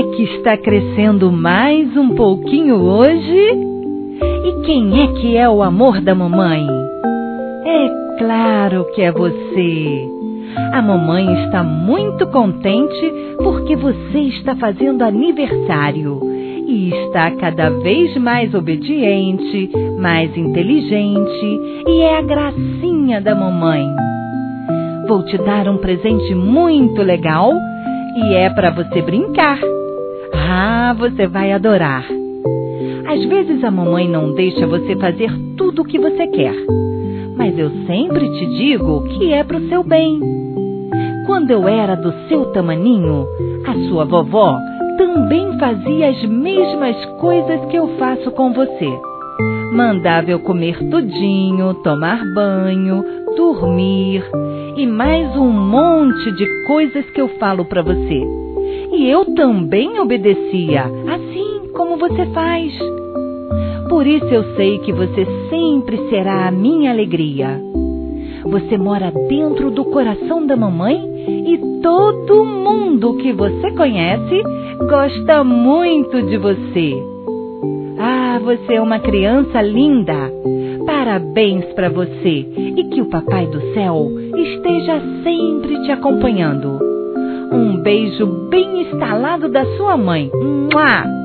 é que está crescendo mais um pouquinho hoje? E quem é que é o amor da mamãe? É claro que é você. A mamãe está muito contente porque você está fazendo aniversário e está cada vez mais obediente, mais inteligente e é a gracinha da mamãe. Vou te dar um presente muito legal e é para você brincar. Ah, você vai adorar. Às vezes a mamãe não deixa você fazer tudo o que você quer, mas eu sempre te digo que é para o seu bem. Quando eu era do seu tamaninho, a sua vovó também fazia as mesmas coisas que eu faço com você. Mandava eu comer tudinho, tomar banho, dormir e mais um monte de coisas que eu falo para você. E eu também obedecia, assim como você faz. Por isso eu sei que você sempre será a minha alegria. Você mora dentro do coração da mamãe e todo mundo que você conhece gosta muito de você. Ah, você é uma criança linda. Parabéns para você e que o Papai do Céu esteja sempre te acompanhando. Um beijo bem estalado da sua mãe. Mua!